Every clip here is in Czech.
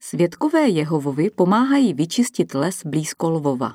Svědkové Jehovovi pomáhají vyčistit les blízko Lvova.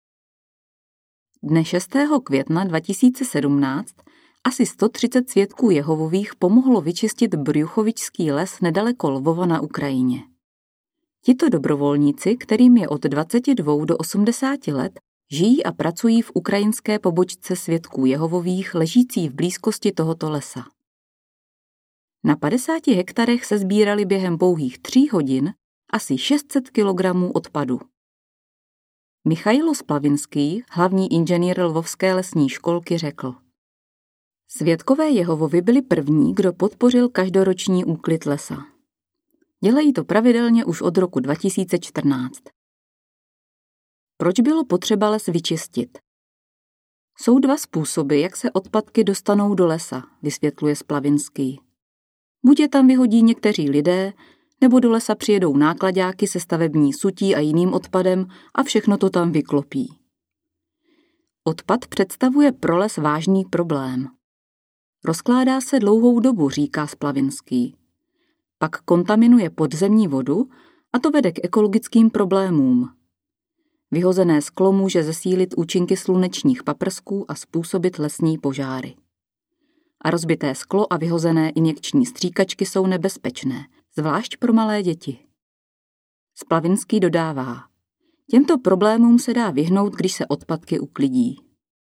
Dne 6. května 2017 asi 130 svědků Jehovových pomohlo vyčistit Brjuchovičský les nedaleko Lvova na Ukrajině. Tito dobrovolníci, kterým je od 22 do 80 let, žijí a pracují v ukrajinské pobočce svědků Jehovových ležící v blízkosti tohoto lesa. Na 50 hektarech se sbírali během pouhých 3 hodin asi 600 kg odpadu. Michailo Splavinský, hlavní inženýr Lvovské lesní školky, řekl: Svědkové Jehovovi byli první, kdo podpořil každoroční úklid lesa. Dělají to pravidelně už od roku 2014. Proč bylo potřeba les vyčistit? Jsou 2 způsoby, jak se odpadky dostanou do lesa, vysvětluje Splavinský. Buď je tam vyhodí někteří lidé, nebo do lesa přijedou náklaďáky se stavební sutí a jiným odpadem a všechno to tam vyklopí. Odpad představuje pro les vážný problém. Rozkládá se dlouhou dobu, říká Splavinský. Pak kontaminuje podzemní vodu a to vede k ekologickým problémům. Vyhozené sklo může zesílit účinky slunečních paprsků a způsobit lesní požáry. A rozbité sklo a vyhozené injekční stříkačky jsou nebezpečné, zvlášť pro malé děti. Splavinský dodává: těmto problémům se dá vyhnout, když se odpadky uklidí.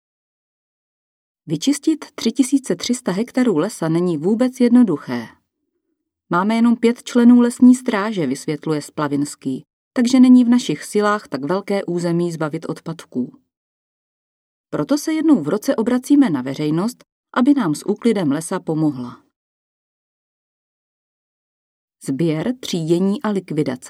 Vyčistit 3300 hektarů lesa není vůbec jednoduché. Máme jenom 5 členů lesní stráže, vysvětluje Splavinský, takže není v našich silách tak velké území zbavit odpadků. Proto se jednou v roce obracíme na veřejnost, aby nám s úklidem lesa pomohla. Sběr, třídění a likvidace.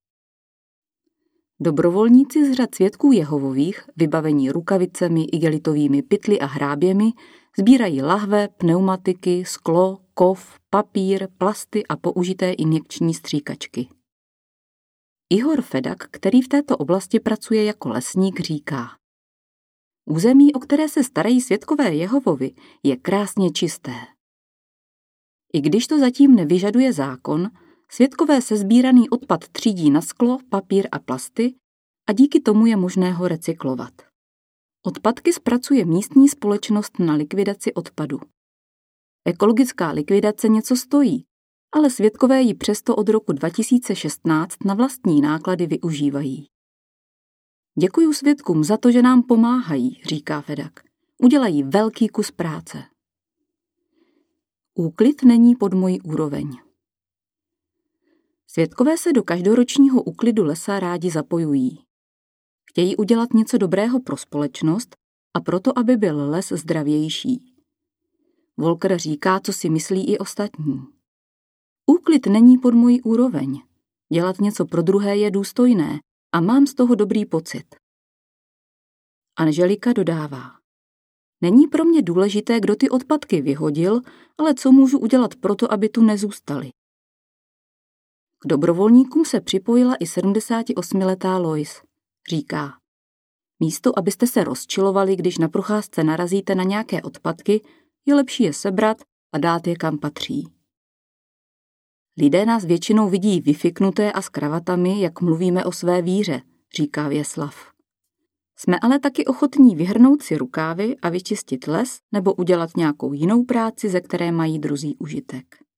Dobrovolníci z řad svědků Jehovových, vybavení rukavicemi, igelitovými pytly a hráběmi, sbírají lahve, pneumatiky, sklo, kov, papír, plasty a použité injekční stříkačky. Ihor Fedak, který v této oblasti pracuje jako lesník, říká: území, o které se starají svědkové Jehovovi, je krásně čisté. I když to zatím nevyžaduje zákon, svědkové sesbíraný odpad třídí na sklo, papír a plasty a díky tomu je možné ho recyklovat. Odpadky zpracuje místní společnost na likvidaci odpadu. Ekologická likvidace něco stojí, ale svědkové ji přesto od roku 2016 na vlastní náklady využívají. Děkuju svědkům za to, že nám pomáhají, říká Fedak. Udělají velký kus práce. Úklid není pod mojí úroveň. Svědkové se do každoročního úklidu lesa rádi zapojují. Chtějí udělat něco dobrého pro společnost a proto, aby byl les zdravější. Volker říká, co si myslí i ostatní. Úklid není pod mojí úroveň. Dělat něco pro druhé je důstojné a mám z toho dobrý pocit. Anželika dodává: není pro mě důležité, kdo ty odpadky vyhodil, ale co můžu udělat proto, aby tu nezůstaly. K dobrovolníkům se připojila i 78letá Lois. Říká: místo, abyste se rozčilovali, když na procházce narazíte na nějaké odpadky, je lepší je sebrat a dát je kam patří. Lidé nás většinou vidí vyfiknuté a s kravatami, jak mluvíme o své víře, říká Věslav. Jsme ale taky ochotní vyhrnout si rukávy a vyčistit les nebo udělat nějakou jinou práci, ze které mají druzí užitek.